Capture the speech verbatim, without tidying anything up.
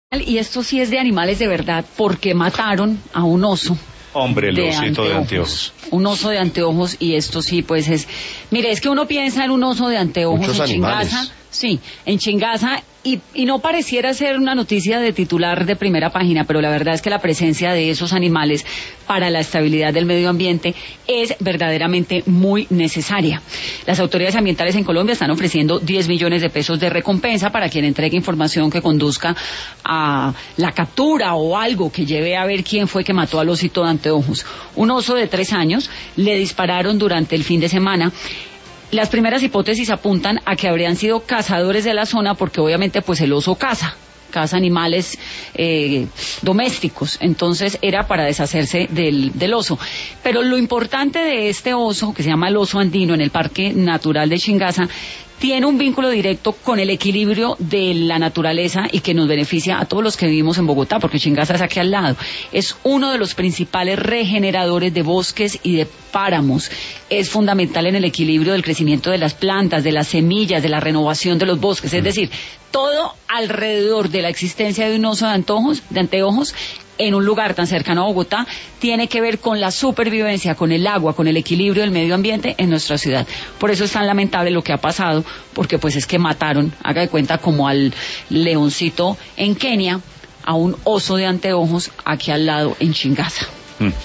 Y esto sí es de animales de verdad, porque mataron a un oso. Hombre, el de osito anteojos, de anteojos. Un oso de anteojos, y esto sí, pues es... Mire, es que uno piensa en un oso de anteojos Muchos en animales. Chingaza, sí, en Chingaza, y, y no pareciera ser una noticia de titular de primera página, pero la verdad es que la presencia de esos animales para la estabilidad del medio ambiente es verdaderamente muy necesaria. Las autoridades ambientales en Colombia están ofreciendo diez millones de pesos de recompensa para quien entregue información que conduzca a la captura o algo que lleve a ver quién fue que mató al osito de anteojos. Un oso de tres años le dispararon durante el fin de semana. Las primeras hipótesis apuntan a que habrían sido cazadores de la zona, porque obviamente pues el oso caza, caza animales eh, domésticos, entonces era para deshacerse del, del oso. Pero lo importante de este oso, que se llama el oso andino en el Parque Natural de Chingaza, tiene un vínculo directo con el equilibrio de la naturaleza y que nos beneficia a todos los que vivimos en Bogotá, porque Chingaza es aquí al lado. Es uno de los principales regeneradores de bosques y de páramos. Es fundamental en el equilibrio del crecimiento de las plantas, de las semillas, de la renovación de los bosques. Es decir, todo alrededor de la existencia de un oso de anteojos, de anteojos en un lugar tan cercano a Bogotá, tiene que ver con la supervivencia, con el agua, con el equilibrio del medio ambiente en nuestra ciudad. Por eso es tan lamentable lo que ha pasado, porque pues es que mataron, haga de cuenta, como al leoncito en Kenia, a un oso de anteojos aquí al lado en Chingaza.